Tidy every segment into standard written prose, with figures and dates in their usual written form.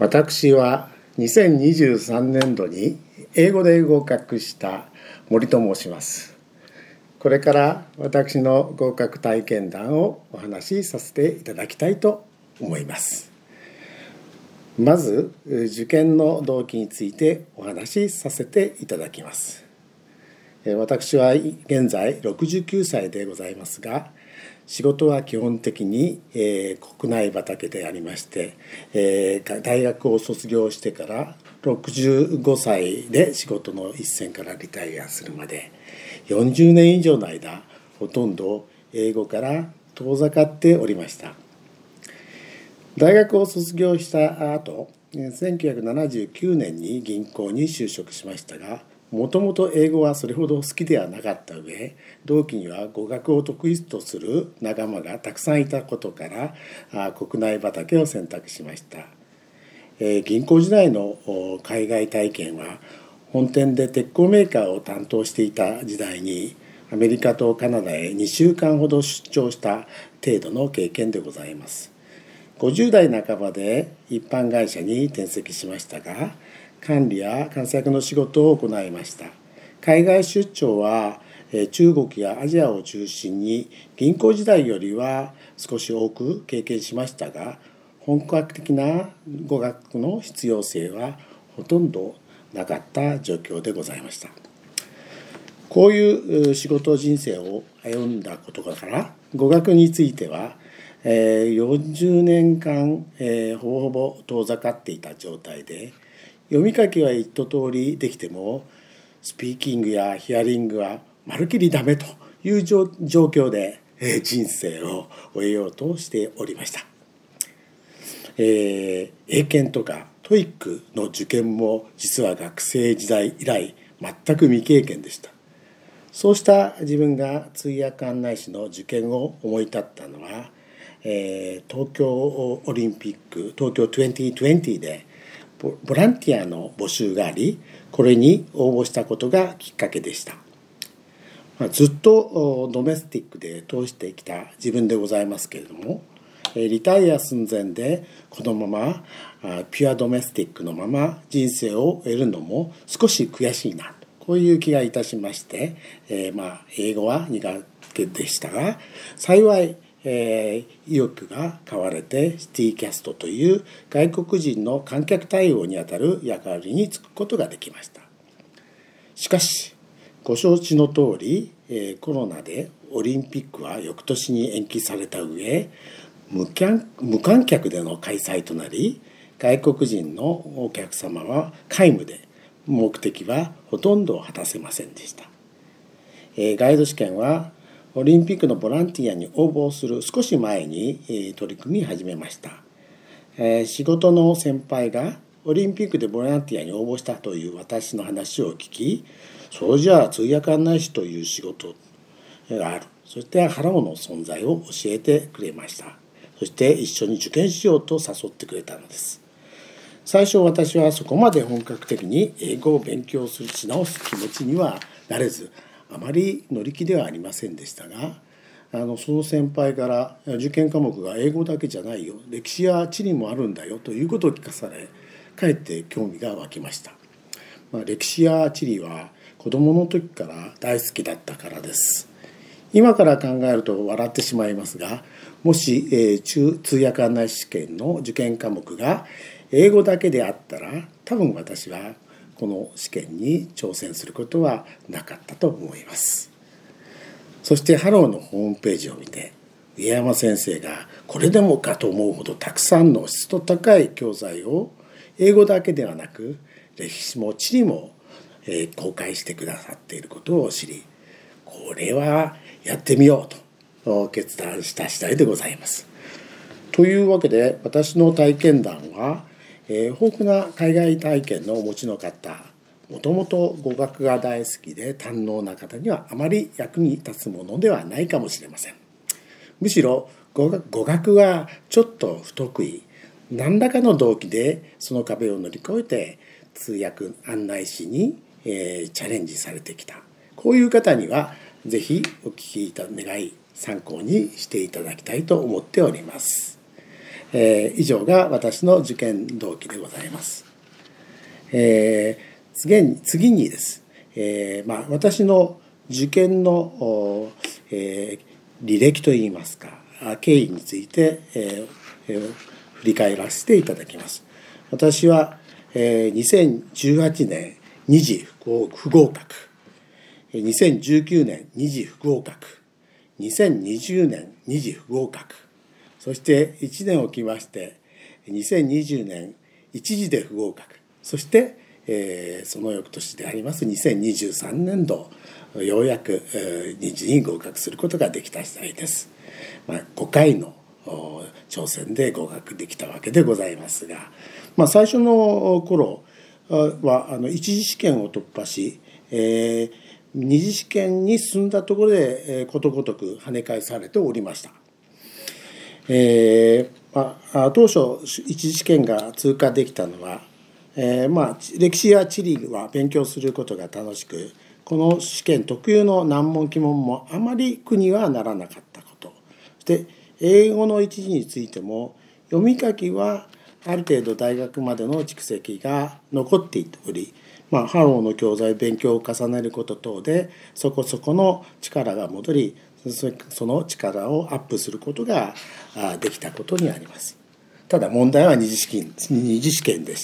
私は2023年度に英語で合格した森と申します。これから私の合格体験談をお話しさせていただきたいと思います。まず受験の動機についてお話しさせていただきます。私は現在69歳でございますが、仕事は基本的に、国内畑でありまして、大学を卒業してから65歳で仕事の一線からリタイアするまで40年以上の間、ほとんど英語から遠ざかっておりました。大学を卒業した後、1979年に銀行に就職しましたが、もともと英語はそれほど好きではなかった上、同期には語学を得意とする仲間がたくさんいたことから国内畑を選択しました。銀行時代の海外体験は、本店で鉄鋼メーカーを担当していた時代にアメリカとカナダへ2週間ほど出張した程度の経験でございます。50代半ばで一般会社に転籍しましたが、管理や監索の仕事を行いました。海外出張は中国やアジアを中心に銀行時代よりは少し多く経験しましたが、本格的な語学の必要性はほとんどなかった状況でございました。こういう仕事人生を歩んだことから、語学については40年間ほぼほぼ遠ざかっていた状態で、読み書きは一通りできてもスピーキングやヒアリングはまるきりダメという状況で人生を終えようとしておりました。英検とかトイックの受験も実は学生時代以来全く未経験でした。そうした自分が通訳案内士の受験を思い立ったのは、東京オリンピック東京2020でボランティアの募集があり、これに応募したことがきっかけでした。ずっとドメスティックで通してきた自分でございますけれども、リタイア寸前でこのままピュアドメスティックのまま人生を得るのも少し悔しいな、こういう気がいたしまして、英語は苦手でしたが、幸い意欲が買われてシティキャストという外国人の観客対応にあたる役割に就くことができました。しかしご承知の通り、コロナでオリンピックは翌年に延期された上、無観客での開催となり、外国人のお客様は皆無で目的はほとんど果たせませんでした。ガイド試験はオリンピックのボランティアに応募する少し前に取り組み始めました。仕事の先輩がオリンピックでボランティアに応募したという私の話を聞き、そうじゃあ通訳案内士という仕事がある、そしてハローの存在を教えてくれました。そして一緒に受験しようと誘ってくれたのです。最初私はそこまで本格的に英語を勉強し直す気持ちにはなれず、あまり乗り気ではありませんでしたが、その先輩から受験科目が英語だけじゃないよ、歴史や地理もあるんだよということを聞かされ、かえって興味が湧きました。歴史や地理は子どもの時から大好きだったからです。今から考えると笑ってしまいますが、もし、通訳案内士試験の受験科目が英語だけであったら、多分私はこの試験に挑戦することはなかったと思います。そしてハローのホームページを見て、上山先生がこれでもかと思うほどたくさんの質の高い教材を英語だけではなく歴史も地理も公開してくださっていることを知り、これはやってみようと決断した次第でございます。というわけで、私の体験談は豊富な海外体験のお持ちの方、もともと語学が大好きで堪能な方にはあまり役に立つものではないかもしれません。むしろ語学はちょっと不得意、何らかの動機でその壁を乗り越えて通訳案内士にチャレンジされてきた、こういう方にはぜひお聞きいただき参考にしていただきたいと思っております。 以上が私の受験動機でございます。次にです。私の受験の、履歴といいますか経緯について、振り返らせていただきます。私は、2018年2次不合格、2019年2次不合格、2020年2次不合格、そして1年をきまして2020年1次で不合格、そして、その翌年であります2023年度ようやく2次に合格することができた次第です。5回の挑戦で合格できたわけでございますが、最初の頃は一次試験を突破し、二次試験に進んだところでことごとく跳ね返されておりました。当初一次試験が通過できたのは、歴史や地理は勉強することが楽しく、この試験特有の難問奇問もあまり苦にはならなかったこと、そして英語の一次についても読み書きはある程度大学までの蓄積が残っており、ハローの教材勉強を重ねること等でそこそこの力が戻り、その力をアップすることができたことにあります。ただ問題は二次試験でした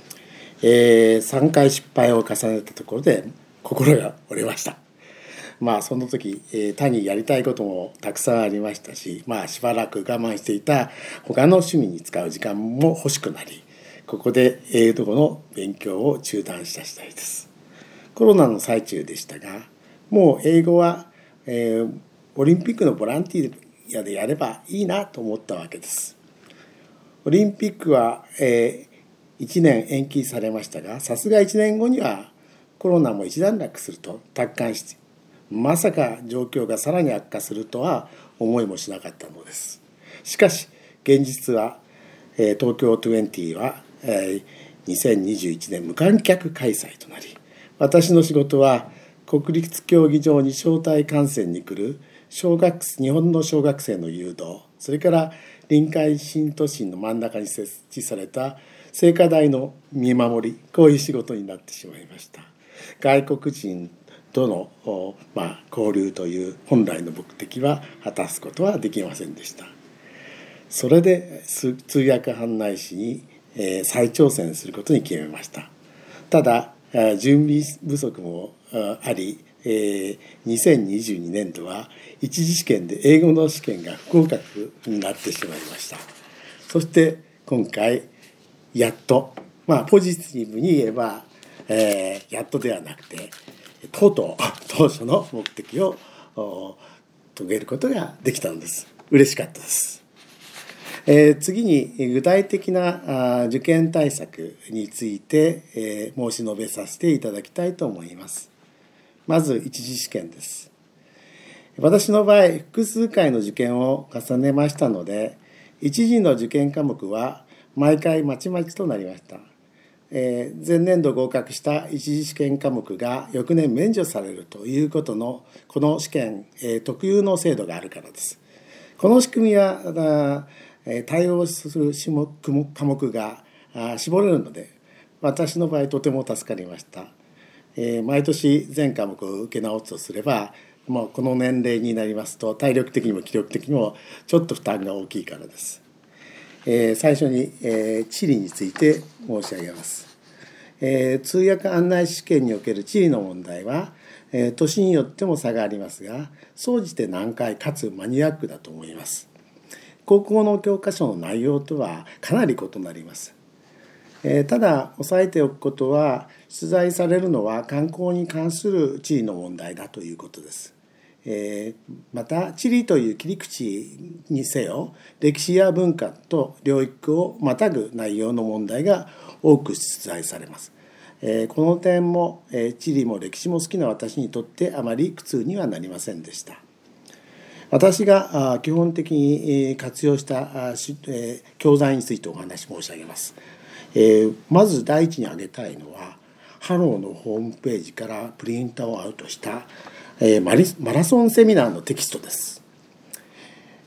。3回失敗を重ねたところで心が折れました。その時他にやりたいこともたくさんありましたし、しばらく我慢していた他の趣味に使う時間も欲しくなり、ここで英語の勉強を中断した次第です。コロナの最中でしたが、もう英語は、オリンピックのボランティアでやればいいなと思ったわけです。オリンピックは、1年延期されましたが、さすが1年後にはコロナも一段落すると達観して、まさか状況がさらに悪化するとは思いもしなかったのです。しかし現実は、東京20は、2021年無観客開催となり、私の仕事は国立競技場に招待観戦に来る日本の小学生の誘導、それから臨海新都心の真ん中に設置された聖火台の見守り、こういう仕事になってしまいました。外国人との、交流という本来の目的は果たすことはできませんでした。それで通訳案内士に、再挑戦することに決めました。ただ準備不足もあり、2022年度は一次試験で英語の試験が不合格になってしまいました。そして今回やっと、ポジティブに言えば、やっとではなくてとうとう当初の目的を遂げることができたのです。嬉しかったです。次に具体的な受験対策について申し述べさせていただきたいと思います。まず一次試験です。私の場合複数回の受験を重ねましたので、一次の受験科目は毎回まちまちとなりました。前年度合格した一次試験科目が翌年免除されるということのこの試験、特有の制度があるからです。この仕組みは対応する科目が絞れるので、私の場合とても助かりました。毎年全科目を受け直すとすれば、この年齢になりますと体力的にも気力的にもちょっと負担が大きいからです。最初に、地理について申し上げます。通訳案内試験における地理の問題は、年によっても差がありますが、総じて難解かつマニアックだと思います。高校の教科書の内容とはかなり異なります。ただ押さえておくことは、出題されるのは観光に関する地理の問題だということです。また地理という切り口にせよ、歴史や文化と領域をまたぐ内容の問題が多く出題されます。この点も地理も歴史も好きな私にとってあまり苦痛にはなりませんでした。私が基本的に活用した教材についてお話申し上げます。まず第一に挙げたいのは、ハローのホームページからプリントアウトしたマラソンセミナーのテキストです。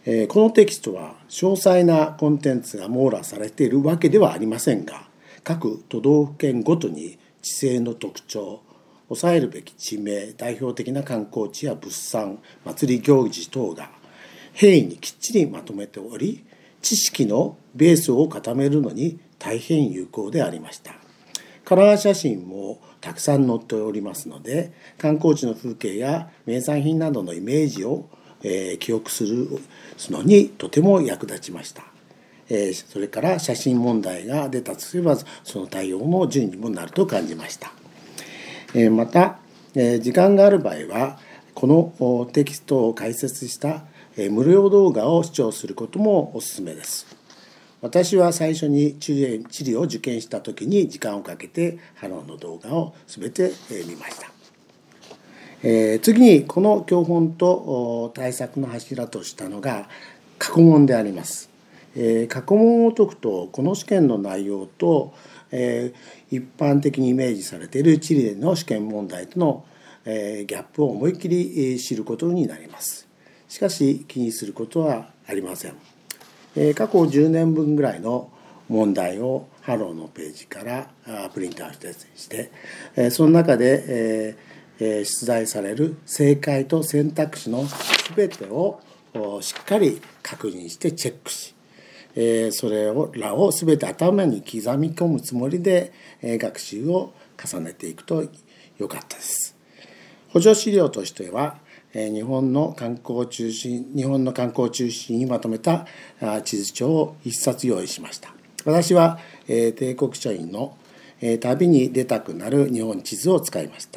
このテキストは詳細なコンテンツが網羅されているわけではありませんが、各都道府県ごとに地政の特徴、抑えるべき地名、代表的な観光地や物産、祭り行事等が平易にきっちりまとめており、知識のベースを固めるのに大変有効でありました。カラー写真もたくさん載っておりますので、観光地の風景や名産品などのイメージを記憶するのにとても役立ちました。それから写真問題が出たとすれば、その対応の順にもなると感じました。また、時間がある場合はこのテキストを解説した無料動画を視聴することもおすすめです。私は最初に地理を受験した時に時間をかけてハローの動画を全て見ました。次にこの教本と対策の柱としたのが過去問であります。過去問を解くとこの試験の内容と一般的にイメージされている地理の試験問題とのギャップを思いっきり知ることになります。しかし気にすることはありません。過去10年分ぐらいの問題をハローのページからプリントアウトしてその中で出題される正解と選択肢の全てをしっかり確認してチェックし、それらを全て頭に刻み込むつもりで学習を重ねていくと良かったです。補助資料としては日本の観光を中心にまとめた地図帳を一冊用意しました。私は帝国書院の旅に出たくなる日本地図を使いました。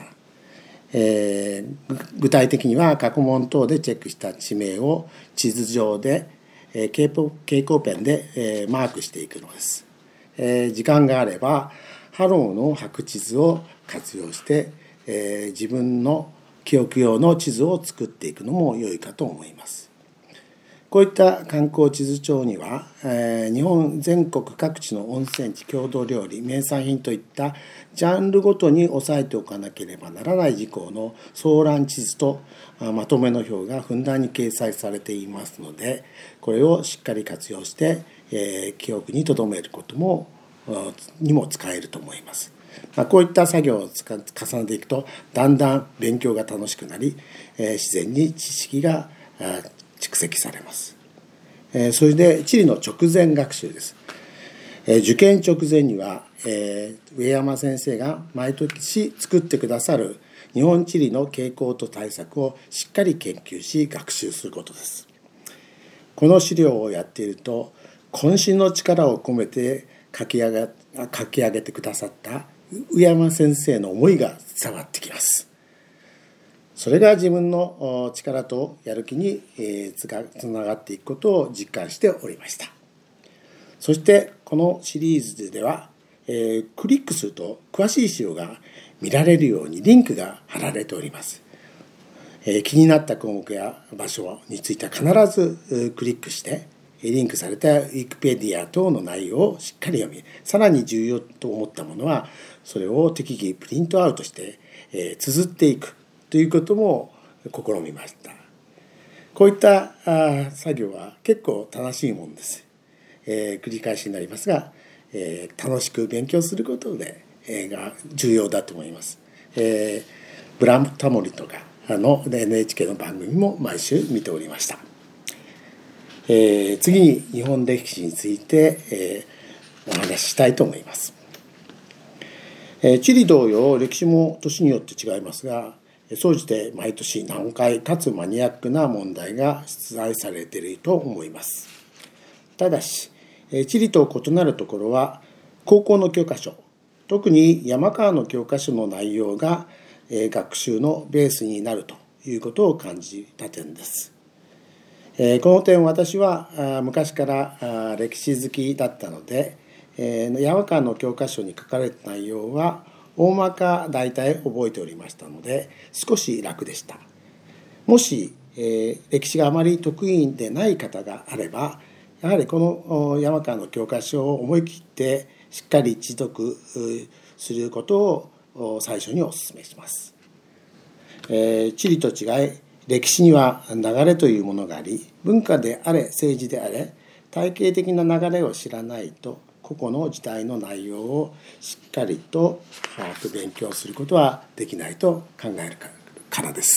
具体的には過去問等でチェックした地名を地図上で蛍光ペンでマークしていくのです。時間があればハローの白地図を活用して自分の記憶用の地図を作っていくのも良いかと思います。こういった観光地図帳には日本全国各地の温泉地、郷土料理、名産品といったジャンルごとに押さえておかなければならない事項の総覧地図とまとめの表がふんだんに掲載されていますので、これをしっかり活用して記憶に留めることにも使えると思います。こういった作業を重ねていくとだんだん勉強が楽しくなり自然に知識が蓄積されます。それで地理の直前学習です。受験直前には上山先生が毎年作ってくださる日本地理の傾向と対策をしっかり研究し学習することです。この資料をやっていると渾身の力を込めて書き上げてくださった上山先生の思いが伝わってきます。それが自分の力とやる気につながっていくことを実感しておりました。そしてこのシリーズではクリックすると詳しい資料が見られるようにリンクが貼られております。気になった項目や場所については必ずクリックしてリンクされたウィキペディア等の内容をしっかり読み、さらに重要と思ったものはそれを適宜プリントアウトして綴っていくということも試みました。こういった作業は結構楽しいものです。繰り返しになりますが、楽しく勉強することが重要だと思います。ブラタモリとかNHK の番組も毎週見ておりました。次に日本歴史について、お話ししたいと思います。地理同様歴史も年によって違いますが、総じて毎年難解かつマニアックな問題が出題されていると思います。ただし地理と異なるところは高校の教科書、特に山川の教科書の内容が学習のベースになるということを感じた点です。この点私は昔から歴史好きだったので山川の教科書に書かれた内容は大まか大体覚えておりましたので少し楽でした。もし歴史があまり得意でない方があればやはりこの山川の教科書を思い切ってしっかり一読することを最初にお勧めします。地理と違い歴史には流れというものがあり、文化であれ政治であれ体系的な流れを知らないと個々の時代の内容をしっかりと把握勉強することはできないと考えるからです。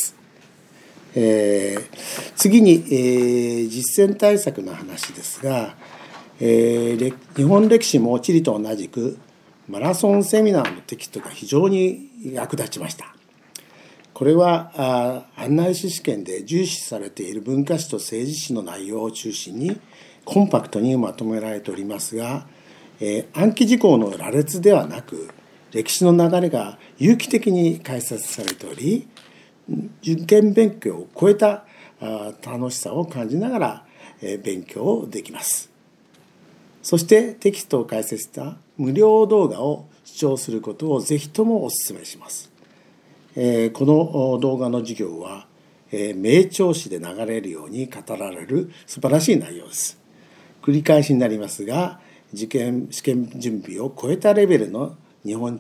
次に、実践対策の話ですが、日本歴史も地理と同じくマラソンセミナーのテキストが非常に役立ちました。これは案内士試験で重視されている文化史と政治史の内容を中心にコンパクトにまとめられておりますが、暗記事項の羅列ではなく歴史の流れが有機的に解説されており、受験勉強を超えた楽しさを感じながら勉強できます。そしてテキストを解説した無料動画を視聴することをぜひともお勧めします。この動画の授業は名調子で流れるように語られる素晴らしい内容です。繰り返しになりますが、試験準備を超えたレベルの日本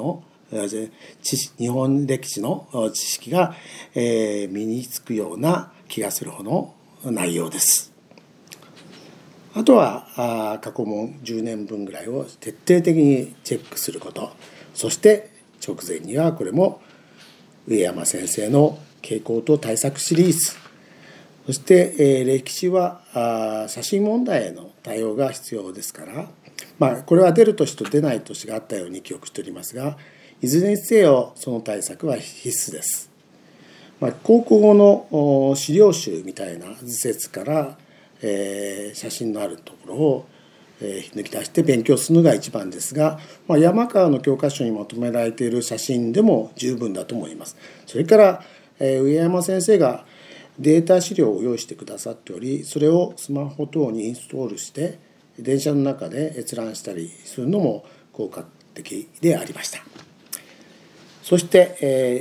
歴史の知識が身につくような気がするほどの内容です。あとは過去問10年分ぐらいを徹底的にチェックすること、そして直前にはこれも上山先生の傾向と対策シリーズ、そして、歴史は写真問題への対応が必要ですから、これは出る年と出ない年があったように記憶しておりますが、いずれにせよその対策は必須です。高校後の資料集みたいな図説から、写真のあるところを抜き出して勉強するのが一番ですが、山川の教科書にまとめられている写真でも十分だと思います。それから、上山先生がデータ資料を用意してくださっており、それをスマホ等にインストールして電車の中で閲覧したりするのも効果的でありました。そして、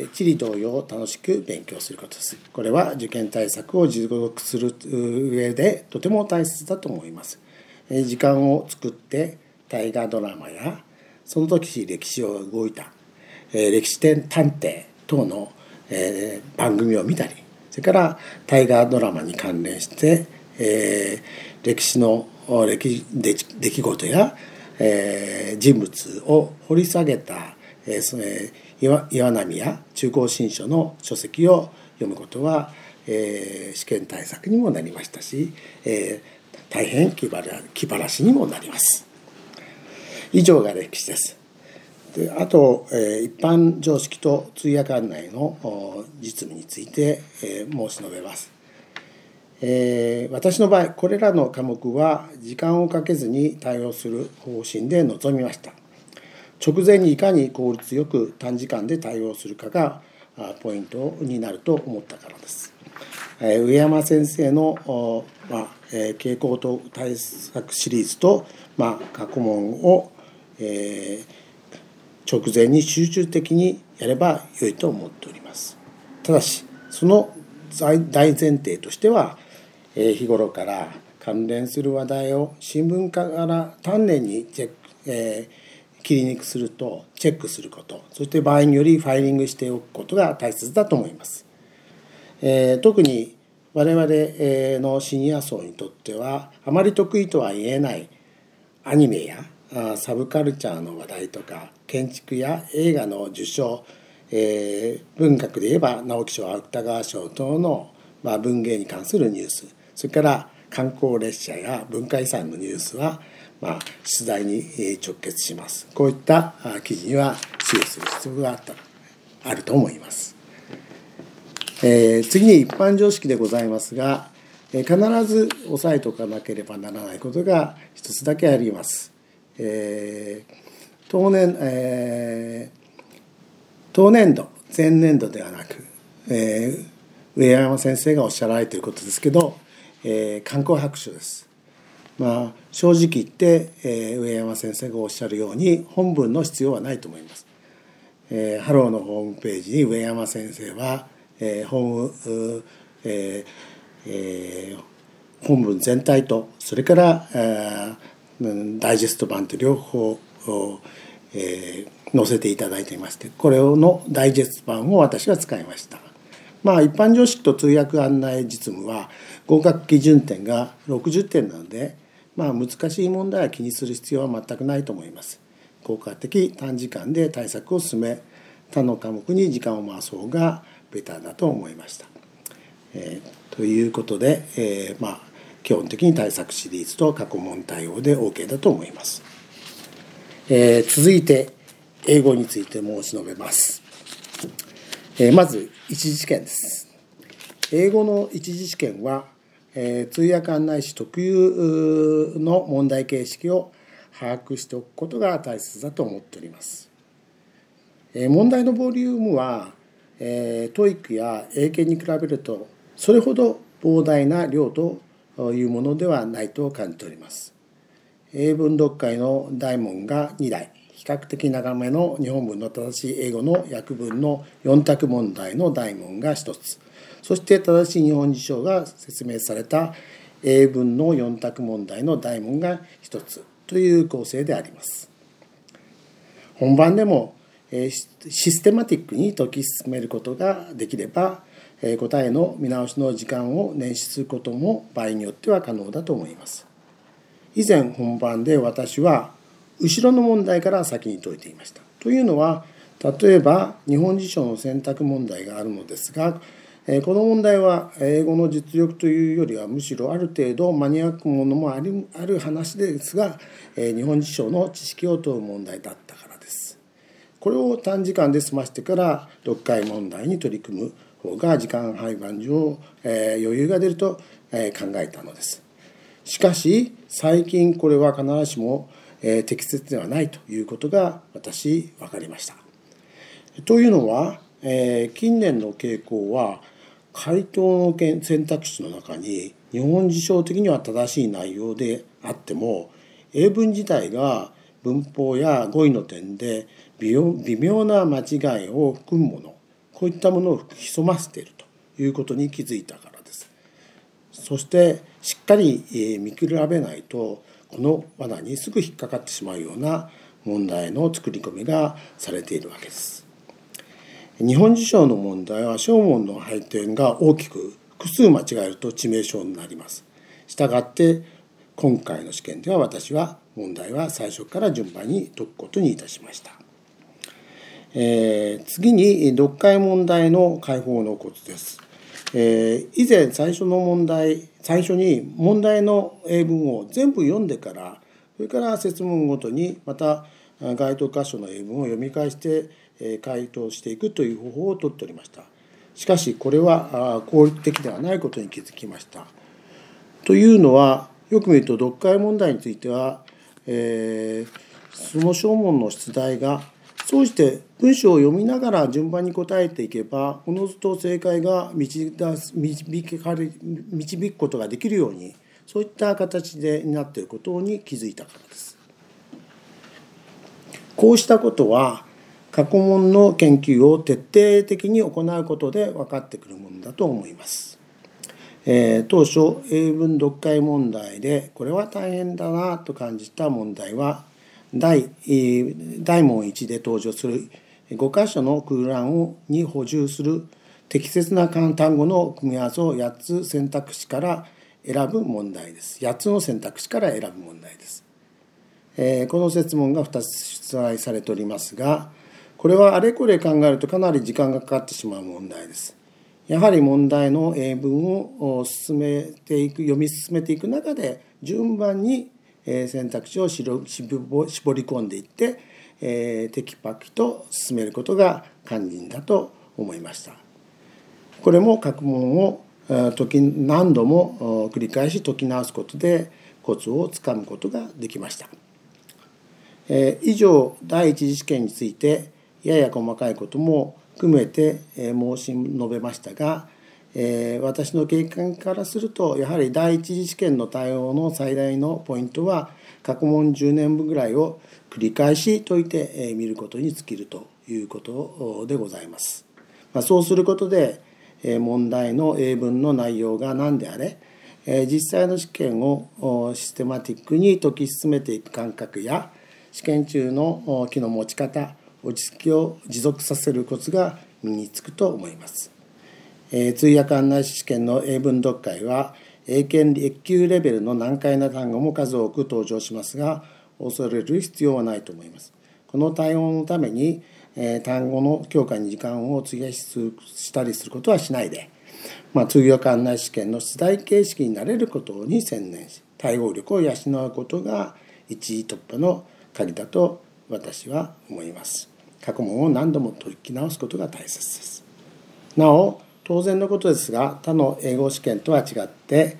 地理同様楽しく勉強することです。これは受験対策を持続する上でとても大切だと思います。時間を作って大河ドラマやその時歴史を動いた、歴史探偵等の、番組を見たり、それから大河ドラマに関連して、歴史の出来事や、人物を掘り下げた、岩波や中高新書の書籍を読むことは、試験対策にもなりましたし、大変気晴らしにもなります。以上が歴史です。であと、一般常識と通訳案内の実務について、申し述べます。私の場合これらの科目は時間をかけずに対応する方針で臨みました。直前にいかに効率よく短時間で対応するかがポイントになると思ったからです。上山先生の傾向と対策シリーズと、過去問を、直前に集中的にやれば良いと思っております。ただしその大前提としては、日頃から関連する話題を新聞から丹念に切りにくするとチェックすること、そして場合によりファイリングしておくことが大切だと思います。特に我々のシニア層にとってはあまり得意とは言えないアニメやサブカルチャーの話題とか建築や映画の受賞、文学で言えば直木賞芥川賞等の文芸に関するニュース、それから観光列車や文化遺産のニュースは取材に直結します。こういった記事には注意する必要があると思います。次に一般常識でございますが、必ず押さえておかなければならないことが一つだけあります。当年度前年度ではなく、上山先生がおっしゃられていることですけど、観光白書です。正直言って、上山先生がおっしゃるように本文の必要はないと思います。ハローのホームページに上山先生は、本文全体とそれから、ダイジェスト版と両方載せていただいていまして、これのダイジェスト版を私は使いました。 一般常識と通訳案内実務は合格基準点が60点なので、難しい問題は気にする必要は全くないと思います。効果的短時間で対策を進め、他の科目に時間を回す方がベターだと思いました。ということで、基本的に対策シリーズと過去問対応で OK だと思います。続いて英語について申し述べます。まず一次試験です。英語の一次試験は、通訳案内士特有の問題形式を把握しておくことが大切だと思っております。問題のボリュームは、TOEIC や英検に比べるとそれほど膨大な量というものではないと感じております。英文読解の大問が2題、比較的長めの日本文の正しい英語の訳文の4択問題の大問が1つ、そして正しい日本辞書が説明された英文の4択問題の大問が1つという構成であります。本番でもシステマティックに解き進めることができれば、答えの見直しの時間を捻出することも場合によっては可能だと思います。以前本番で私は後ろの問題から先に解いていました。というのは、例えば日本辞書の選択問題があるのですが、この問題は英語の実力というよりはむしろある程度マニアックものもある話ですが、日本辞書の知識を問う問題だったからです。これを短時間で済ましてから読解問題に取り組む方が時間配分上、余裕が出ると、考えたのです。しかし最近これは必ずしも、適切ではないということが分かりました。というのは、近年の傾向は回答の選択肢の中に日本辞書的には正しい内容であっても英文自体が文法や語彙の点で微妙な間違いを含むもの、こういったものを潜ませているということに気づいたからです。そしてしっかり見比べないとこの罠にすぐ引っかかってしまうような問題の作り込みがされているわけです。日本辞書の問題は小問の配点が大きく複数間違えると致命傷になります。したがって今回の試験では私は問題は最初から順番に解くことにいたしました。次に読解問題の解放のコツです。以前最初に問題の英文を全部読んでから、それから設問ごとにまた該当箇所の英文を読み返して回答していくという方法をとっておりました。しかしこれは効率的ではないことに気づきました。というのは、よく見ると読解問題については、その小問の出題が総じて文章を読みながら順番に答えていけば、おのずと正解が導くことができるように、そういった形でなっていることに気づいたからです。こうしたことは過去問の研究を徹底的に行うことで分かってくるものだと思います。当初英文読解問題でこれは大変だなと感じた問題は大問1で登場する5箇所の空欄に補充する適切な単語の組み合わせを8つ選択肢から選ぶ問題です。8つの選択肢から選ぶ問題です。この設問が2つ出題されておりますが、これはあれこれ考えるとかなり時間がかかってしまう問題です。やはり問題の英文を読み進めていく中で順番に選択肢を絞り込んでいって、テキパキと進めることが肝心だと思いました。これも各問を何度も繰り返し解き直すことでコツをつかむことができました。以上第一次試験についてやや細かいことも含めて申し述べましたが、私の経験からするとやはり第一次試験の対応の最大のポイントは過去問10年分ぐらいを繰り返し解いてみることに尽きるということでございます。そうすることで問題の英文の内容が何であれ、実際の試験をシステマティックに解き進めていく感覚や試験中の気の持ち方、落ち着きを持続させるコツが身につくと思います。 通訳案内士試験の英文読解は英検1級レベルの難解な単語も数多く登場しますが、恐れる必要はないと思います。この対応のために、単語の強化に時間を費やしたりすることはしないで、通訳案内試験の出題形式に慣れることに専念し、対応力を養うことが一位突破の鍵だと私は思います。過去問を何度も解き直すことが大切です。なお、当然のことですが、他の英語試験とは違って、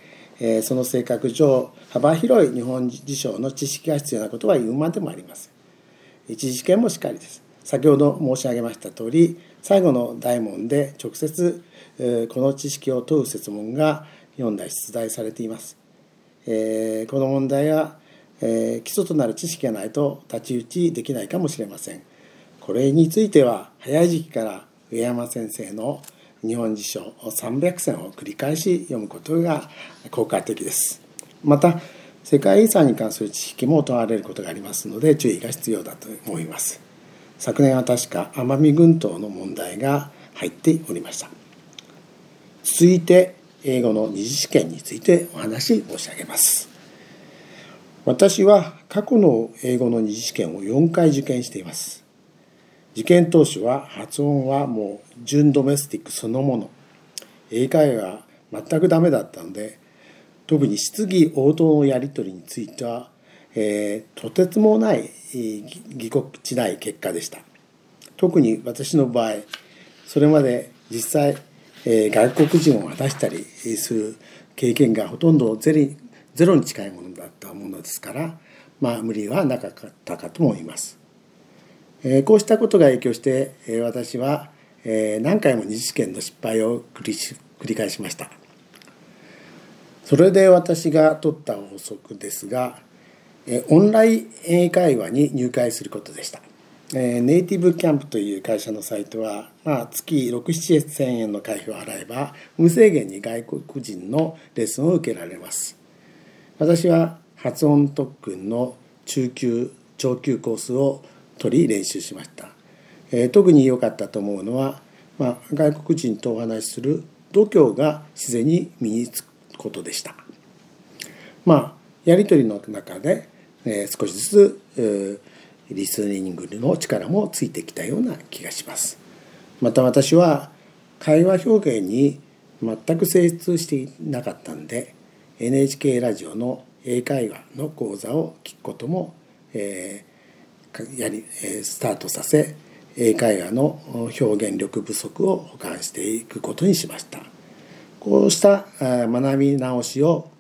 その性格上、幅広い日本辞書の知識が必要なことは言うまでもありません。一次試験もしかりです。先ほど申し上げました通り、最後の大問で直接、この知識を問う設問が4題出題されています。この問題は、基礎となる知識がないと太刀打ちできないかもしれません。これについては、早い時期から上山先生の日本辞書300選を繰り返し読むことが効果的です。また、世界遺産に関する知識も問われることがありますので、注意が必要だと思います。昨年は確か奄美群島の問題が入っておりました。続いて、英語の二次試験についてお話し申し上げます。私は過去の英語の二次試験を4回受験しています。受験当初は発音はもう純ドメスティックそのもの。英会話は全くダメだったので、特に質疑応答のやり取りについては、とてつもないぎこちない結果でした。特に私の場合、それまで実際、外国人を果たしたりする経験がほとんどゼロに近いものだったものですから、無理はなかったかと思います。こうしたことが影響して、私は、何回も二次試験の失敗を繰り返しました。それで私が取った法則ですが、オンライン英会話に入会することでした。ネイティブキャンプという会社のサイトは、月6、7千円の会費を払えば無制限に外国人のレッスンを受けられます。私は発音特訓の中級、上級コースを取り練習しました。特に良かったと思うのは、外国人とお話しする度胸が自然に身につくことでした。やり取りの中で、少しずつリスニングの力もついてきたような気がします。また私は会話表現に全く精通していなかったので、NHK ラジオの英会話の講座を聞くことも、スタートさせ、英会話の表現力不足を補完していくことにしました。こうした学び直しを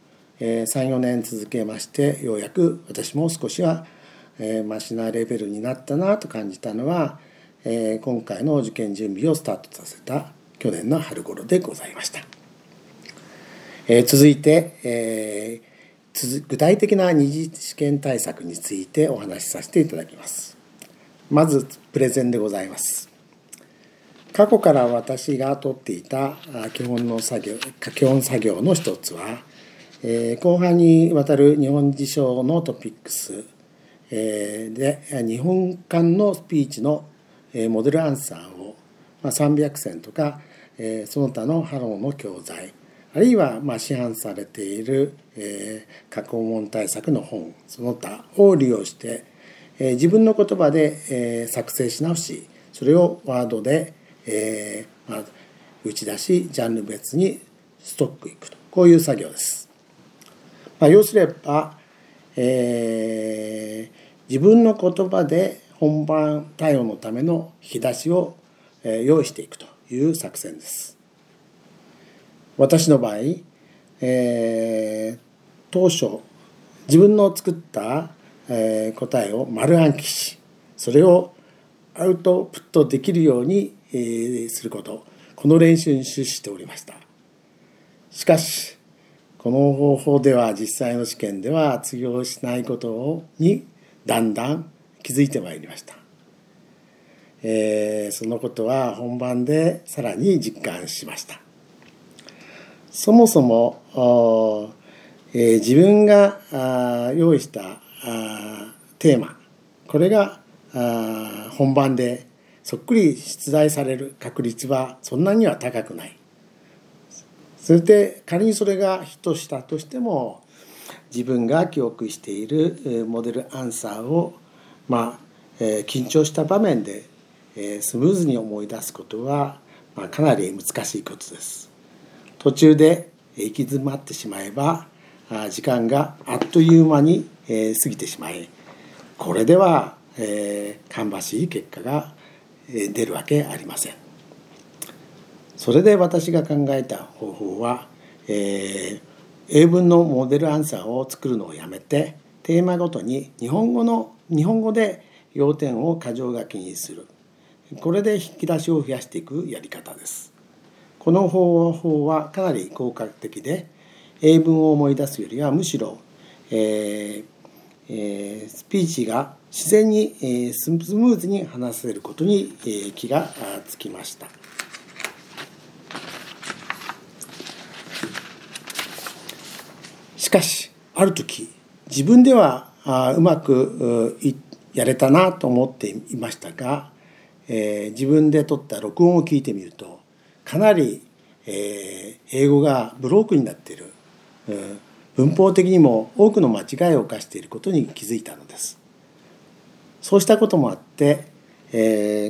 3、4年続けまして、ようやく私も少しはマシなレベルになったなと感じたのは、今回の受験準備をスタートさせた去年の春頃でございました。続いて、具体的な二次試験対策についてお話しさせていただきます。まずプレゼンでございます。過去から私が取っていた基本作業の一つは、後半にわたる日本辞書のトピックスで日本間のスピーチのモデルアンサーを300選とかその他のハローの教材、あるいは市販されている過去問対策の本その他を利用して自分の言葉で作成し直し、それをワードで打ち出しジャンル別にストックいくと、こういう作業です。要すれば、自分の言葉で本番対応のための引き出しを用意していくという作戦です。私の場合、当初自分の作った答えを丸暗記し、それをアウトプットできるようにすること、この練習に終始しておりました。しかしこの方法では実際の試験では通用しないことにだんだん気づいてまいりました。そのことは本番でさらに実感しました。そもそも自分が用意したテーマ、これが本番でそっくり出題される確率はそんなには高くない。 それで仮にそれがヒットしたとしても、自分が記憶しているモデルアンサーを緊張した場面でスムーズに思い出すことはかなり難しいことです。途中で行き詰まってしまえば時間があっという間に過ぎてしまい、これでは芳しい結果が出るわけありません。それで私が考えた方法は、英文のモデルアンサーを作るのをやめて、テーマごとに日本語で要点を箇条書きにする。これで引き出しを増やしていくやり方です。この方法はかなり効果的で、英文を思い出すよりはむしろ、スピーチが自然にスムーズに話せることに気がつきました。しかしある時、自分ではうまくやれたなと思っていましたが、自分で撮った録音を聞いてみると、かなり英語がブロークになっている、文法的にも多くの間違いを犯していることに気づいたのです。そうしたこともあって、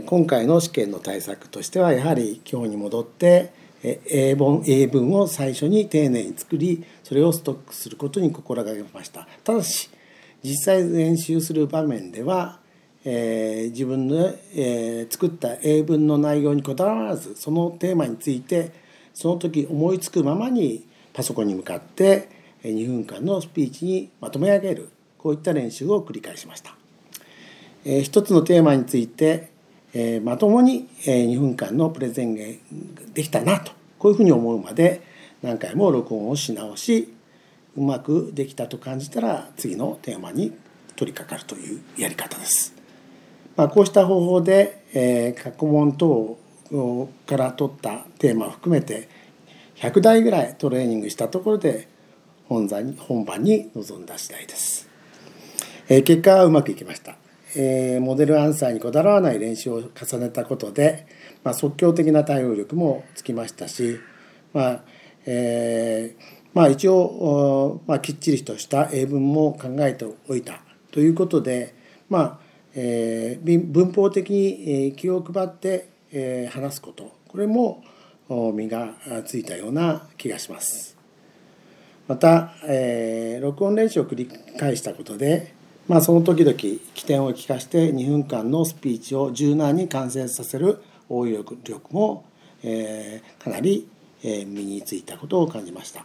今回の試験の対策としては、やはり今日に戻って英文を最初に丁寧に作り、それをストックすることに心がけました。ただし実際練習する場面では、自分で、作った英文の内容にこだわらず、そのテーマについてその時思いつくままにパソコンに向かって2分間のスピーチにまとめ上げる、こういった練習を繰り返しました。一つのテーマについてまともに2分間のプレゼンができたなと、こういうふうに思うまで何回も録音をし直し、うまくできたと感じたら次のテーマに取り掛かるというやり方です。こうした方法で過去問等から取ったテーマを含めて100題ぐらいトレーニングしたところで本番に臨んだ次第です。結果はうまくいきました。モデルアンサーにこだわらない練習を重ねたことで、即興的な対応力もつきましたし、一応、きっちりとした英文も考えておいたということで、文法的に気を配って話すこと、これも身がついたような気がします。また、録音練習を繰り返したことで、その時々起点を利かして2分間のスピーチを柔軟に完成させる応用力も、かなり身についたことを感じました。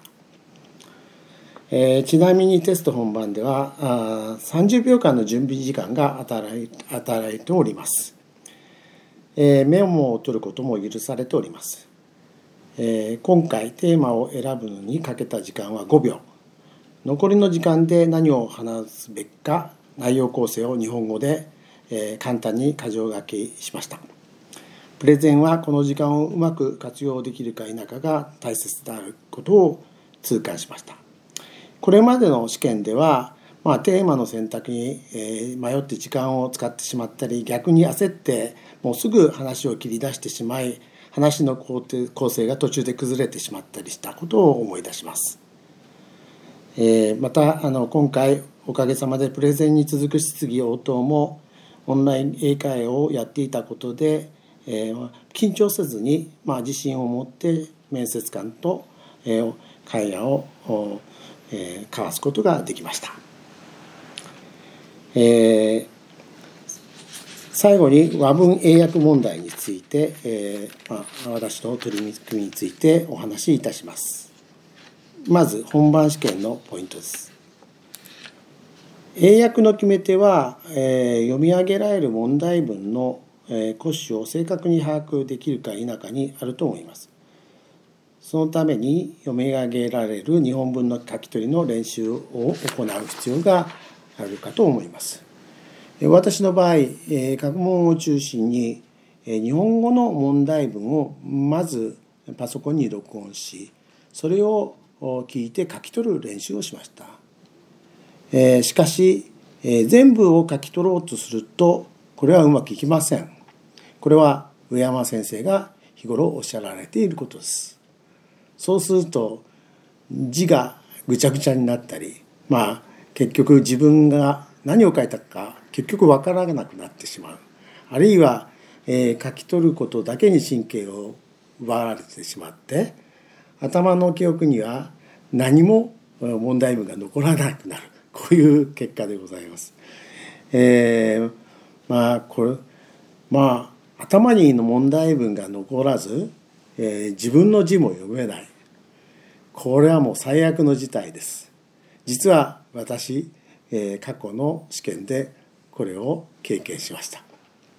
ちなみにテスト本番では30秒間の準備時間が与えられております。メモを取ることも許されております。今回テーマを選ぶのにかけた時間は5秒。残りの時間で何を話すべきか、内容構成を日本語で簡単に箇条書きしました。プレゼンはこの時間をうまく活用できるか否かが大切であることを痛感しました。これまでの試験では、テーマの選択に迷って時間を使ってしまったり、逆に焦ってもうすぐ話を切り出してしまい、話の構成が途中で崩れてしまったりしたことを思い出します。また今回おかげさまでプレゼンに続く質疑応答もオンライン英会話をやっていたことで、緊張せずに自信を持って面接官と会話を交わすことができました。最後に和文英訳問題について、私の取り組みについてお話しいたします。まず本番試験のポイントです。英訳の決め手は、読み上げられる問題文の骨子を正確に把握できるか否かにあると思います。そのために読み上げられる日本文の書き取りの練習を行う必要があるかと思います。私の場合、過去問を中心に日本語の問題文をまずパソコンに録音し、それを聞いて書き取る練習をしました。しかし、全部を書き取ろうとするとこれはうまくいきません。これは上山先生が日頃おっしゃられていることです。 そうすると字がぐちゃぐちゃになったり、結局自分が何を書いたか結局分からなくなってしまう。あるいは、書き取ることだけに神経を奪われてしまって頭の記憶には何も問題文が残らなくなる、こういう結果でございます。頭に問題文が残らず、自分の字も読めない、これはもう最悪の事態です。実は私、過去の試験でこれを経験しました。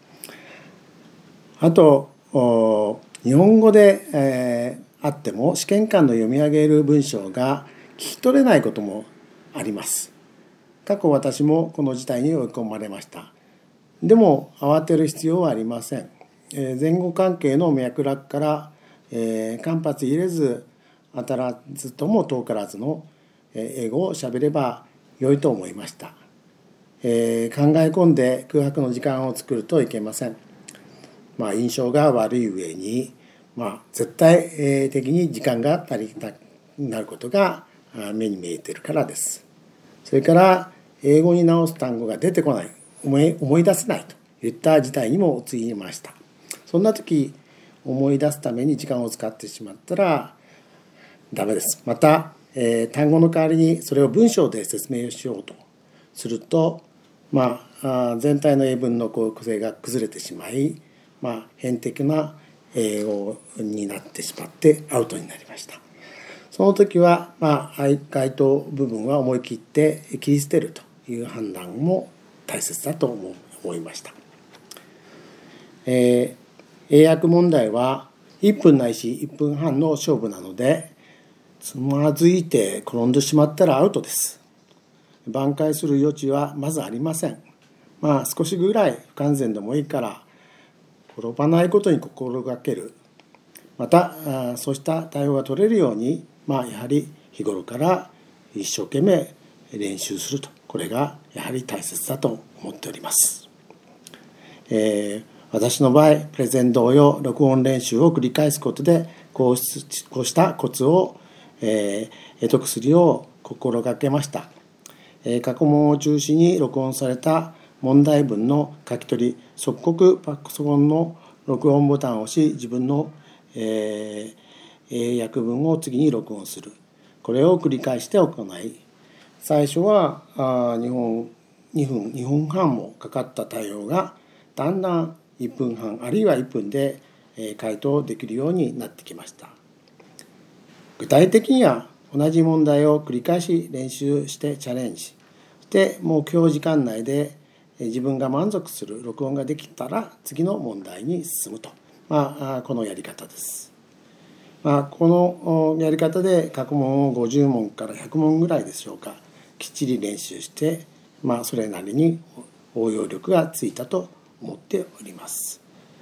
あと日本語で、あっても試験官の読み上げる文章が聞き取れないこともあります。過去私もこの事態に追い込まれました。でも慌てる必要はありません。前後関係の脈絡から、間髪入れず当たらずとも遠からずの英語をしゃべれば良いと思いました。考え込んで空白の時間を作るといけません。印象が悪い上に、絶対的に時間が足りなくなることが目に見えているからです。それから英語に直す単語が出てこない、思い出せないといった事態にも陥りました。そんな時思い出すために時間を使ってしまったらダメです。また、単語の代わりにそれを文章で説明しようとすると、全体の英文の構成が崩れてしまい、偏的な英語になってしまってアウトになりました。その時は、該当部分は思い切って切り捨てるという判断も大切だと思いました。英訳問題は1分ないし1分半の勝負なので、つまずいて転んでしまったらアウトです。挽回する余地はまずありません。少しぐらい不完全でもいいから転ばないことに心がける。またそうした対応が取れるように、やはり日頃から一生懸命練習すると、これがやはり大切だと思っております。私の場合プレゼン同様録音練習を繰り返すことでこうしたコツを、得得するよう心がけました。過去問を中心に録音された問題文の書き取り、即刻パソコンの録音ボタンを押し自分の、英訳文を次に録音する、これを繰り返して行い、最初は2分半もかかった対応がだんだん1分半あるいは1分で回答できるようになってきました。具体的には同じ問題を繰り返し練習してチャレンジして、目標時間内で自分が満足する録音ができたら次の問題に進むと、このやり方です。このやり方で過去問を50問から100問ぐらいでしょうか、きっちり練習して、それなりに応用力がついたと思っております。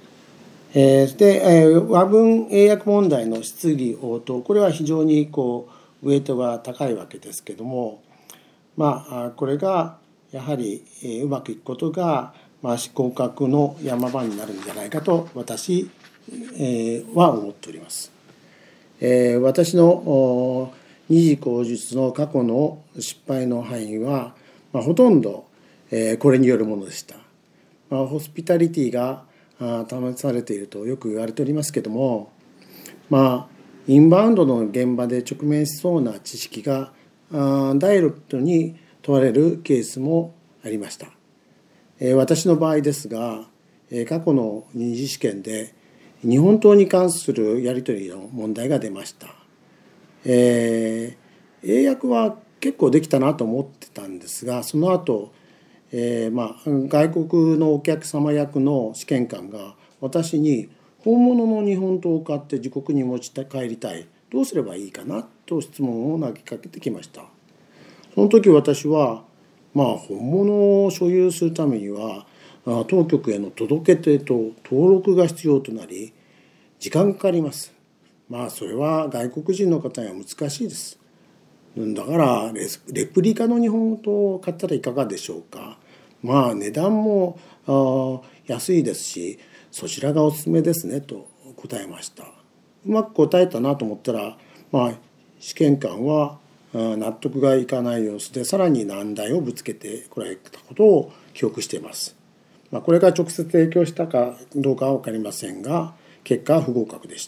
で、和文英訳問題の質疑応答、これは非常にウエイトが高いわけですけども、これがやはりうまくいくことが、合格の山場になるんじゃないかと私は思っております。私の二次口述の過去の失敗の範囲は、ほとんどこれによるものでした。ホスピタリティが試されているとよく言われておりますけども、インバウンドの現場で直面しそうな知識がダイレクトに問われるケースもありました。私の場合ですが、過去の二次試験で日本刀に関するやり取りの問題が出ました。英訳は結構できたなと思ってたんですが、その後外国のお客様役の試験官が私に本物の日本刀を買って自国に持ち帰りたい、どうすればいいかなと質問を投げかけてきました。その時私は本物を所有するためには当局への届け出と登録が必要となり時間がかかります。それは外国人の方には難しいです。だからレプリカの日本刀を買ったらいかがでしょうか。値段も安いですしそちらがおすすめですねと答えました。うまく答えたなと思ったら試験官は納得がいかない様子でさらに難題をぶつけてこられたことを記憶しています。これが直接影響したかどうかは分かりませんが、結果は不合格でした。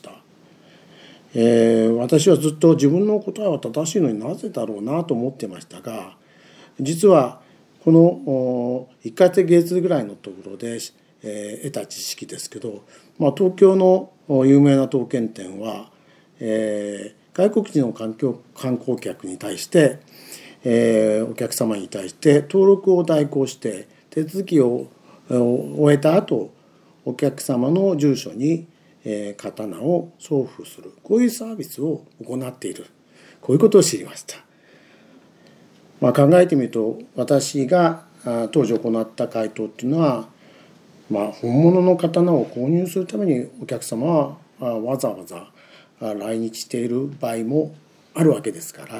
私はずっと自分の答えは正しいのになぜだろうなと思ってましたが、実はこの1ヶ月ぐらいのところで、得た知識ですけど、東京の有名な刀剣店は、外国人の観光客に対して、お客様に対して登録を代行して手続きを終えた後、お客様の住所に刀を送付する、こういうサービスを行っている、こういうことを知りました。考えてみると、私が当時行った回答っていうのは、本物の刀を購入するためにお客様はわざわざ来日している場合もあるわけですから、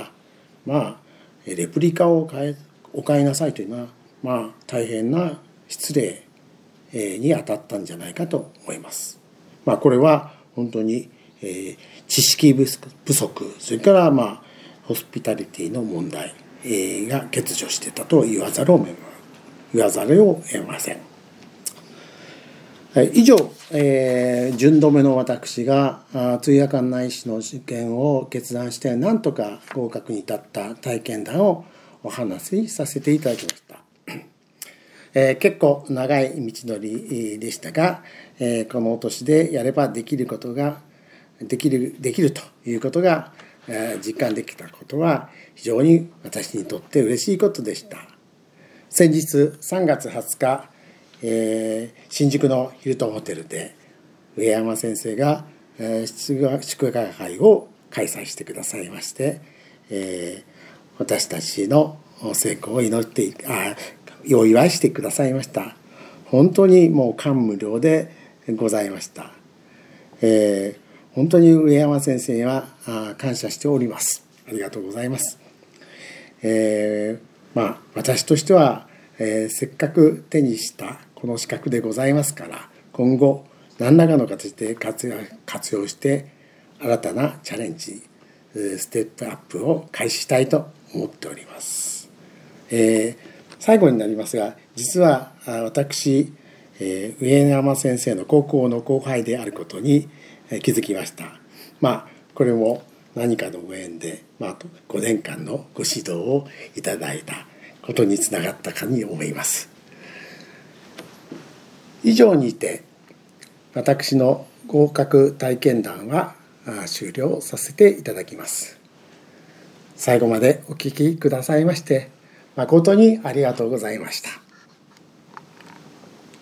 レプリカをお買いなさいというのは、大変な失礼に当たったんじゃないかと思います。これは本当に知識不足、それからホスピタリティの問題が欠如していたと言わざるを得ません。以上、順度目の私が通訳案内士の試験を決断してなんとか合格に至った体験談をお話しさせていただきました。結構長い道のりでしたが、この年でやればできるということが実感できたことは非常に私にとって嬉しいことでした。先日3月20日、新宿のヒルトンホテルで上山先生が祝賀会を開催してくださいまして、私たちの成功をお祝いしてくださいました。本当にもう感無量でございました。本当に上山先生は感謝しております。ありがとうございます。私としては、せっかく手にしたこの資格でございますから、今後何らかの形で活用して新たなチャレンジ、ステップアップを開始したいと思っております。最後になりますが、実は私、上山先生の高校の後輩であることに気づきました。これも何かのご縁で、5年間のご指導をいただいたことにつながったかに思います。以上にて私の合格体験談は終了させていただきます。最後までお聞きくださいまして誠にありがとうございました。